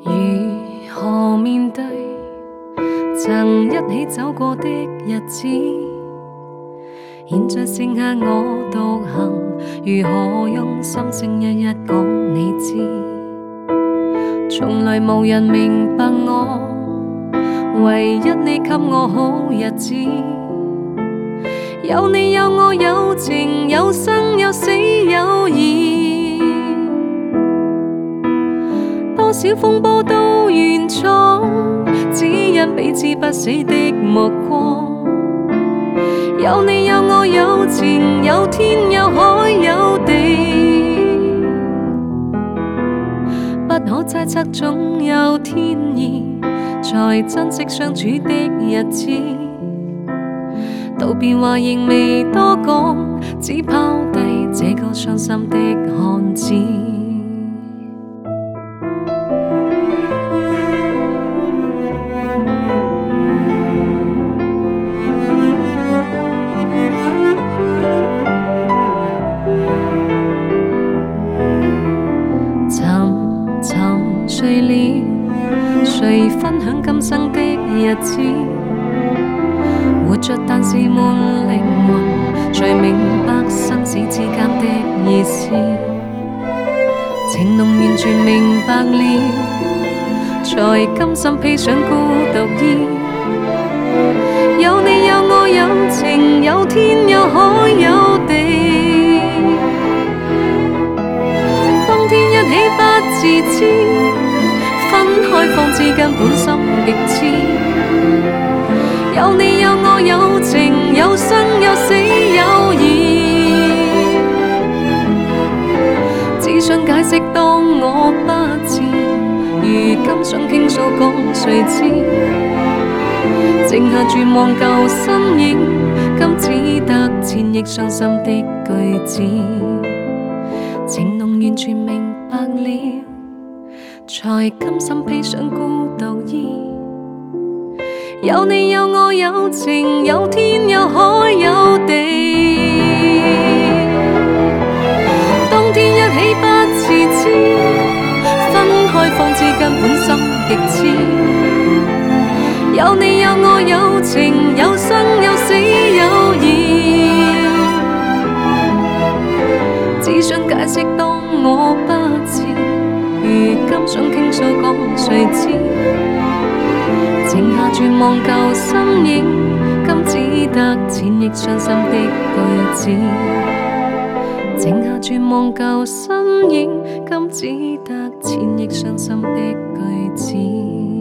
如何面對曾一起走過的日子？現在剩下我獨行，如何用心聲一一講你知？從來無人明白我，唯一你給我好日子。有你有我有情有生有死有義，多少風波都願闖，只因彼此不死的目光。有你有我有情有天有海有地，不可猜測總有天意，才珍惜相處的日子。道別話仍未多講，只拋低這個傷心的漢子。沉睡了，誰分享今生的日子？活着但是悶靈魂，才明白生死之間的意思。情濃完全明白了，才甘心披上孤獨衣。有你有我有情有天有海有地，當天一起不自知，分開方知根本心極痴。有你有我有情有生有死有義，只想解釋當我不知，如今想傾訴講誰知？剩下絕望舊身影，今只得千億傷心的句子。情濃完全明白了，才甘心披上孤獨衣。有你有我有情有天有海有地，當天一起不自知，分開方知根本心極痴。有你有我有情有生有死有義，只想解釋當我不知，如今想傾訴講誰知？剩下絕望舊身影，今只得千億傷心的句子。剩下絕望舊身影，今只得千億傷心的句子。